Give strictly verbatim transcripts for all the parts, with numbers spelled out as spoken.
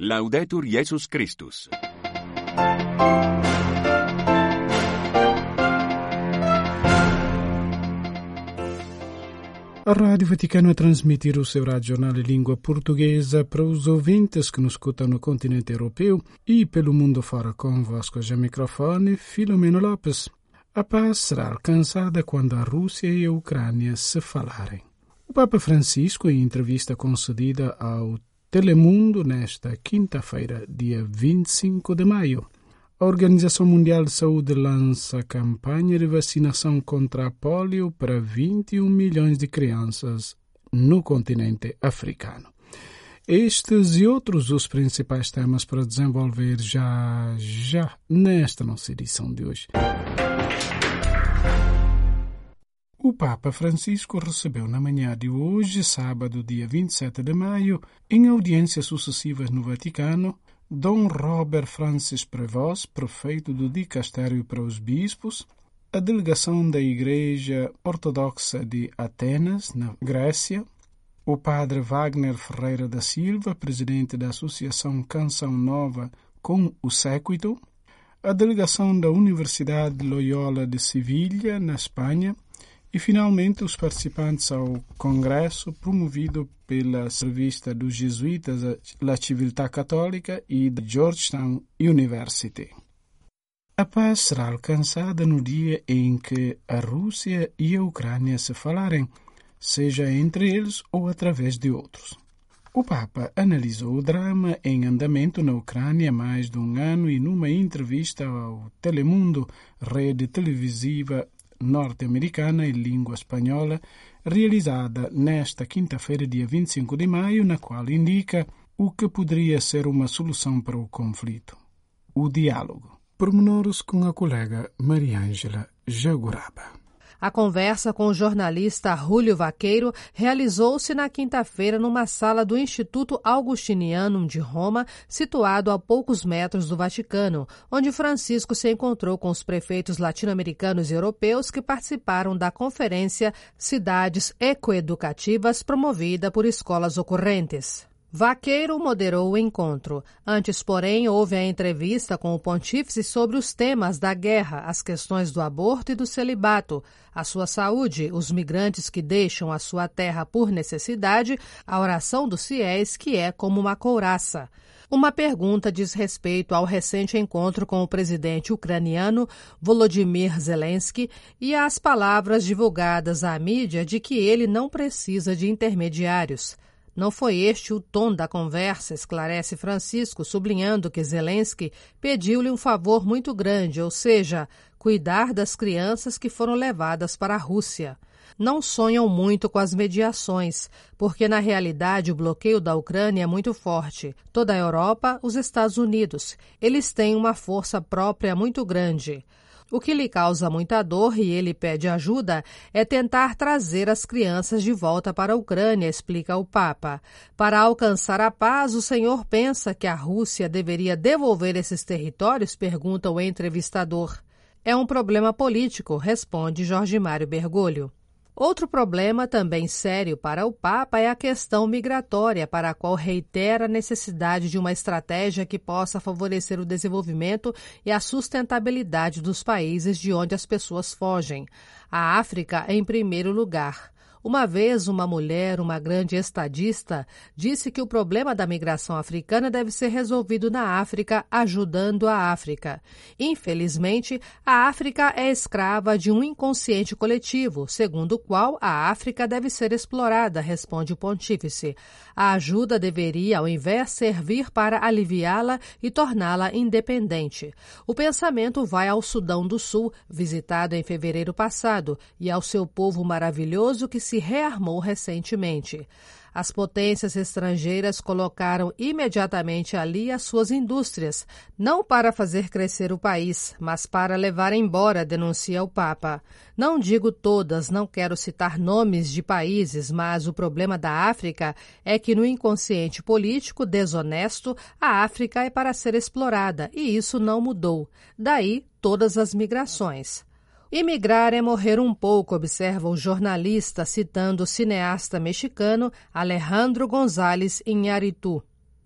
Laudetur Jesus Christus. A Rádio Vaticano a transmitir o seu rádio jornal em língua portuguesa para os ouvintes que nos escutam no continente europeu e pelo mundo fora. Convosco já microfone, Filomeno Lopes. A paz será alcançada quando a Rússia e a Ucrânia se falarem. O Papa Francisco, em entrevista concedida ao Telemundo nesta quinta-feira, dia vinte e cinco de maio, a Organização Mundial de Saúde lança campanha de vacinação contra a polio para vinte e um milhões de crianças no continente africano. Estes e outros os principais temas para desenvolver já, já nesta nossa edição de hoje. O Papa Francisco recebeu na manhã de hoje, sábado, dia vinte e sete de maio, em audiências sucessivas no Vaticano, Dom Robert Francis Prevost, prefeito do Dicastério para os Bispos, a delegação da Igreja Ortodoxa de Atenas, na Grécia, o padre Wagner Ferreira da Silva, presidente da Associação Canção Nova com o Séquito, a delegação da Universidade Loyola de Sevilha, na Espanha, e, finalmente, os participantes ao congresso promovido pela revista dos jesuítas La Civiltà Católica e da Georgetown University. A paz será alcançada no dia em que a Rússia e a Ucrânia se falarem, seja entre eles ou através de outros. O Papa analisou o drama em andamento na Ucrânia há mais de um ano e, numa entrevista ao Telemundo, rede televisiva norte-americana em língua espanhola, realizada nesta quinta-feira, dia vinte e cinco de maio, na qual indica o que poderia ser uma solução para o conflito: o diálogo. Pormenores com a colega Mariângela Jaguraba. A conversa com o jornalista Júlio Vaqueiro realizou-se na quinta-feira numa sala do Instituto Augustinianum de Roma, situado a poucos metros do Vaticano, onde Francisco se encontrou com os prefeitos latino-americanos e europeus que participaram da conferência Cidades Ecoeducativas, promovida por Escolas Ocorrentes. Vaqueiro moderou o encontro. Antes, porém, houve a entrevista com o pontífice sobre os temas da guerra, as questões do aborto e do celibato, a sua saúde, os migrantes que deixam a sua terra por necessidade, a oração dos fiéis, que é como uma couraça. Uma pergunta diz respeito ao recente encontro com o presidente ucraniano Volodymyr Zelensky e às palavras divulgadas à mídia de que ele não precisa de intermediários. Não foi este o tom da conversa, esclarece Francisco, sublinhando que Zelensky pediu-lhe um favor muito grande, ou seja, cuidar das crianças que foram levadas para a Rússia. Não sonham muito com as mediações, porque na realidade o bloqueio da Ucrânia é muito forte. Toda a Europa, os Estados Unidos, eles têm uma força própria muito grande. O que lhe causa muita dor e ele pede ajuda é tentar trazer as crianças de volta para a Ucrânia, explica o Papa. Para alcançar a paz, o Senhor pensa que a Rússia deveria devolver esses territórios? Pergunta o entrevistador. É um problema político, responde Jorge Mário Bergoglio. Outro problema também sério para o Papa é a questão migratória, para a qual reitera a necessidade de uma estratégia que possa favorecer o desenvolvimento e a sustentabilidade dos países de onde as pessoas fogem. A África em primeiro lugar. Uma vez, uma mulher, uma grande estadista, disse que o problema da migração africana deve ser resolvido na África, ajudando a África. Infelizmente, a África é escrava de um inconsciente coletivo, segundo o qual a África deve ser explorada, responde o pontífice. A ajuda deveria, ao invés, servir para aliviá-la e torná-la independente. O pensamento vai ao Sudão do Sul, visitado em fevereiro passado, e ao seu povo maravilhoso que se se rearmou recentemente. As potências estrangeiras colocaram imediatamente ali as suas indústrias, não para fazer crescer o país, mas para levar embora, denuncia o Papa. Não digo todas, não quero citar nomes de países, mas o problema da África é que no inconsciente político desonesto, a África é para ser explorada, e isso não mudou. Daí todas as migrações. Imigrar é morrer um pouco, observa o jornalista, citando o cineasta mexicano Alejandro González Iñárritu.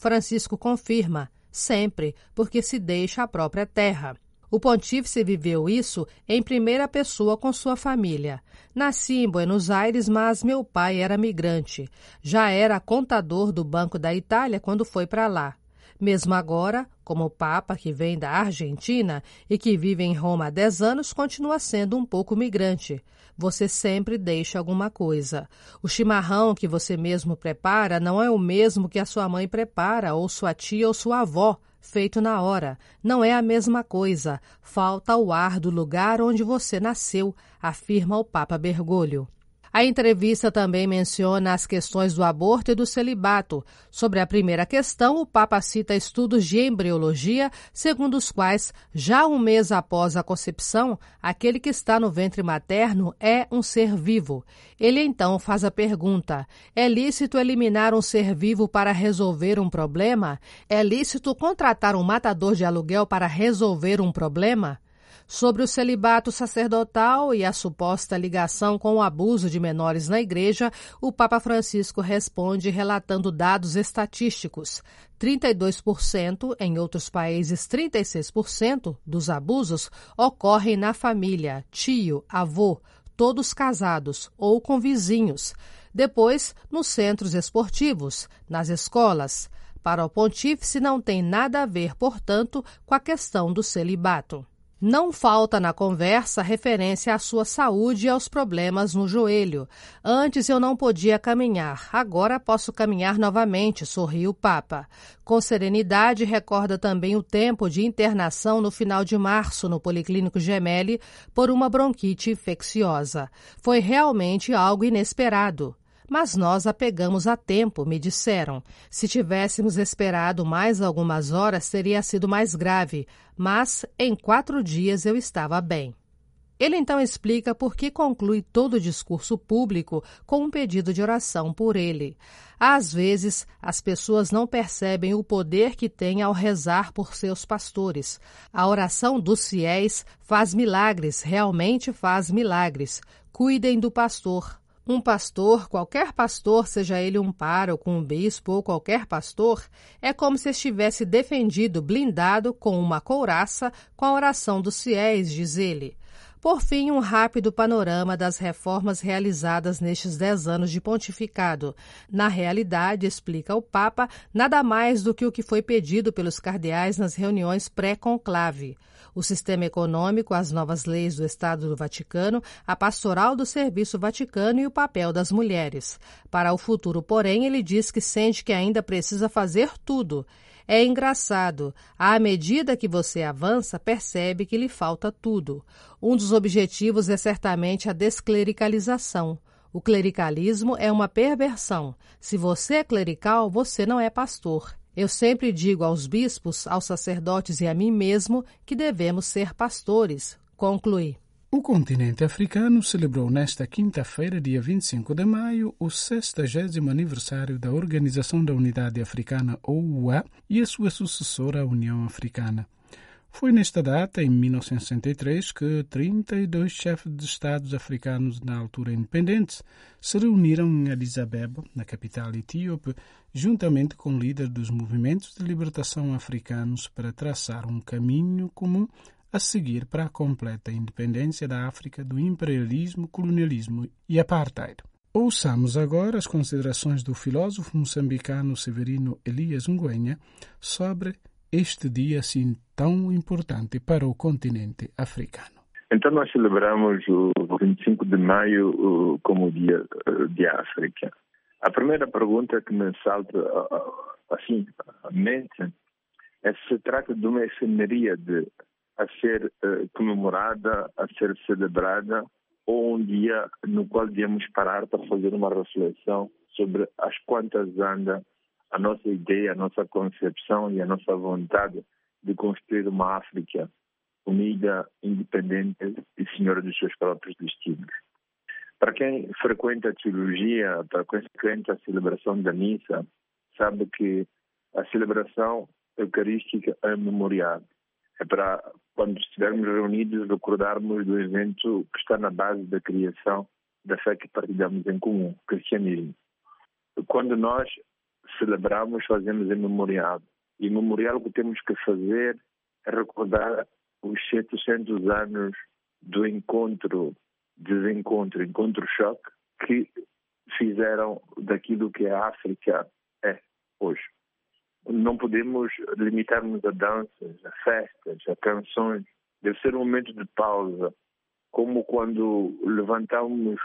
Francisco confirma, sempre, porque se deixa a própria terra. O pontífice viveu isso em primeira pessoa com sua família. Nasci em Buenos Aires, mas meu pai era migrante. Já era contador do Banco da Itália quando foi para lá. Mesmo agora, como Papa que vem da Argentina e que vive em Roma há dez anos, continua sendo um pouco migrante. Você sempre deixa alguma coisa. O chimarrão que você mesmo prepara não é o mesmo que a sua mãe prepara, ou sua tia ou sua avó, feito na hora. Não é a mesma coisa. Falta o ar do lugar onde você nasceu, afirma o Papa Bergoglio. A entrevista também menciona as questões do aborto e do celibato. Sobre a primeira questão, o Papa cita estudos de embriologia, segundo os quais, já um mês após a concepção, aquele que está no ventre materno é um ser vivo. Ele então faz a pergunta: é lícito eliminar um ser vivo para resolver um problema? É lícito contratar um matador de aluguel para resolver um problema? Sobre o celibato sacerdotal e a suposta ligação com o abuso de menores na Igreja, o Papa Francisco responde relatando dados estatísticos. trinta e dois por cento, em outros países trinta e seis por cento, dos abusos ocorrem na família, tio, avô, todos casados ou com vizinhos. Depois, nos centros esportivos, nas escolas. Para o pontífice não tem nada a ver, portanto, com a questão do celibato. Não falta na conversa referência à sua saúde e aos problemas no joelho. Antes eu não podia caminhar, agora posso caminhar novamente, sorriu o Papa. Com serenidade, recorda também o tempo de internação no final de março no Policlínico Gemelli por uma bronquite infecciosa. Foi realmente algo inesperado. Mas nós a pegamos a tempo, me disseram. Se tivéssemos esperado mais algumas horas, teria sido mais grave, mas em quatro dias eu estava bem. Ele então explica por que conclui todo o discurso público com um pedido de oração por ele. Às vezes, as pessoas não percebem o poder que têm ao rezar por seus pastores. A oração dos fiéis faz milagres, realmente faz milagres. Cuidem do pastor. Um pastor, qualquer pastor, seja ele um pároco, um bispo ou qualquer pastor, é como se estivesse defendido, blindado, com uma couraça, com a oração dos fiéis, diz ele. Por fim, um rápido panorama das reformas realizadas nestes dez anos de pontificado. Na realidade, explica o Papa, nada mais do que o que foi pedido pelos cardeais nas reuniões pré-conclave. O sistema econômico, as novas leis do Estado do Vaticano, a pastoral do Serviço Vaticano e o papel das mulheres. Para o futuro, porém, ele diz que sente que ainda precisa fazer tudo. É engraçado, à medida que você avança, percebe que lhe falta tudo. Um dos objetivos é certamente a desclericalização. O clericalismo é uma perversão. Se você é clerical, você não é pastor. Eu sempre digo aos bispos, aos sacerdotes e a mim mesmo que devemos ser pastores, conclui. O continente africano celebrou nesta quinta-feira, dia vinte e cinco de maio, o sexagésimo aniversário da Organização da Unidade Africana, O U A, e a sua sucessora, a União Africana. Foi nesta data, em mil novecentos e sessenta e três, que trinta e dois chefes de Estados africanos, na altura independentes, se reuniram em Addis Abeba, na capital etíope, juntamente com líderes dos movimentos de libertação africanos para traçar um caminho comum a seguir para a completa independência da África do imperialismo, colonialismo e apartheid. Ouçamos agora as considerações do filósofo moçambicano Severino Elias Ngwenya sobre este dia assim tão importante para o continente africano. Então nós celebramos o vinte e cinco de maio como o Dia de África. A primeira pergunta que me salta assim à mente é se se trata de uma efemeríade a ser uh, comemorada, a ser celebrada, ou um dia no qual devemos parar para fazer uma reflexão sobre as quantas anda a nossa ideia, a nossa concepção e a nossa vontade de construir uma África unida, independente e senhora dos seus próprios destinos. Para quem frequenta a teologia, para quem frequenta a celebração da missa, sabe que a celebração eucarística é memorial. É para, quando estivermos reunidos, recordarmos do evento que está na base da criação da fé que partilhamos em comum, o cristianismo. Quando nós celebramos, fazemos em memorial. E o memorial que temos que fazer é recordar os setecentos anos do encontro, desencontro, encontro-choque, que fizeram daquilo que a África é hoje. Não podemos limitar-nos a danças, a festas, a canções. Deve ser um momento de pausa, como quando levantamos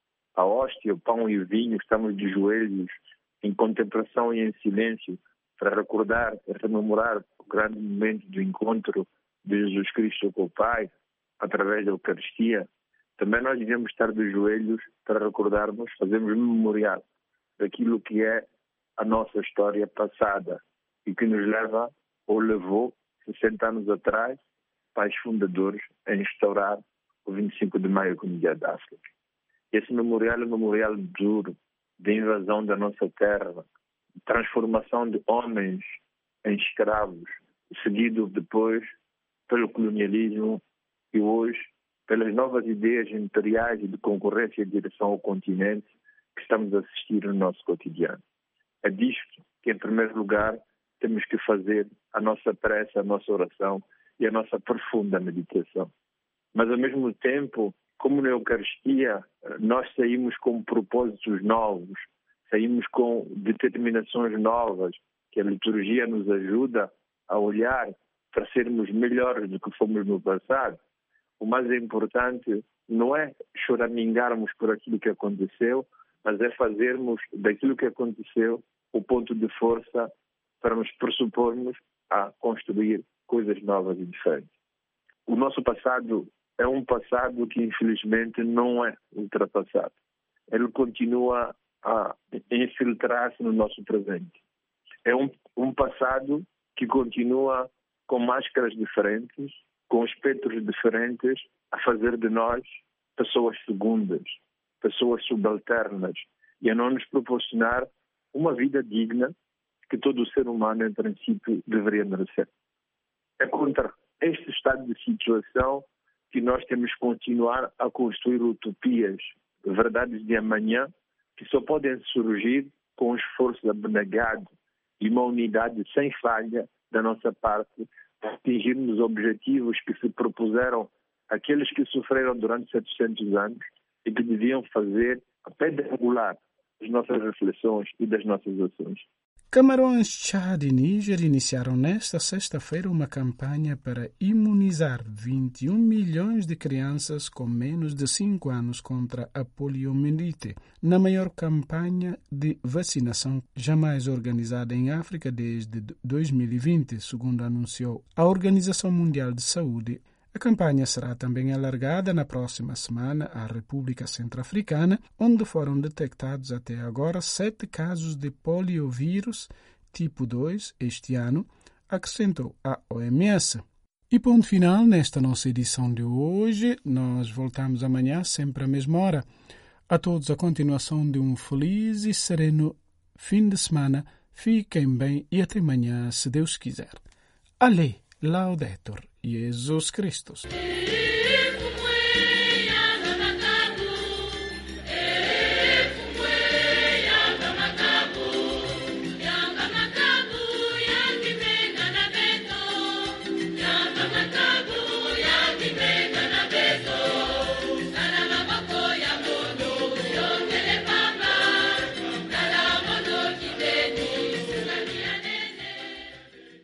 a hóstia, o pão e o vinho, estamos de joelhos, em contemplação e em silêncio, para recordar e rememorar o grande momento do encontro de Jesus Cristo com o Pai, através da Eucaristia. Também nós devemos estar de joelhos para recordarmos, fazermos memorial daquilo que é a nossa história passada e que nos leva, ou levou, sessenta anos atrás, pais fundadores a instaurar o vinte e cinco de maio como Dia da África. Esse memorial é um memorial duro, de invasão da nossa terra, transformação de homens em escravos, seguido depois pelo colonialismo e hoje pelas novas ideias imperiais e de concorrência em direção ao continente que estamos a assistir no nosso cotidiano. É disto que, em primeiro lugar, temos que fazer a nossa prece, a nossa oração e a nossa profunda meditação. Mas, ao mesmo tempo, como na Eucaristia, nós saímos com propósitos novos, saímos com determinações novas, que a liturgia nos ajuda a olhar para sermos melhores do que fomos no passado. O mais importante não é choramingarmos por aquilo que aconteceu, mas é fazermos daquilo que aconteceu o ponto de força para nos pressupormos a construir coisas novas e diferentes. O nosso passado é um passado que, infelizmente, não é ultrapassado. Ele continua a infiltrar-se no nosso presente. É um, um passado que continua com máscaras diferentes, com espectros diferentes, a fazer de nós pessoas segundas, pessoas subalternas, e a não nos proporcionar uma vida digna que todo ser humano, em princípio, deveria merecer. É contra este estado de situação que nós temos que continuar a construir utopias, verdades de amanhã, que só podem surgir com um esforço abnegado e uma unidade sem falha da nossa parte, para atingirmos os objetivos que se propuseram aqueles que sofreram durante setecentos anos e que deviam fazer a pedra angular das nossas reflexões e das nossas ações. Camarões, Chad e Níger iniciaram nesta sexta-feira uma campanha para imunizar vinte e um milhões de crianças com menos de cinco anos contra a poliomielite, na maior campanha de vacinação jamais organizada em África desde dois mil e vinte, segundo anunciou a Organização Mundial de Saúde. A campanha será também alargada na próxima semana à República Centro-Africana, onde foram detectados até agora sete casos de poliovírus tipo dois este ano, acrescentou a O M S. E ponto final nesta nossa edição de hoje. Nós voltamos amanhã, sempre à mesma hora. A todos a continuação de um feliz e sereno fim de semana. Fiquem bem e até amanhã, se Deus quiser. Ale, Laudetur Jesus Christus.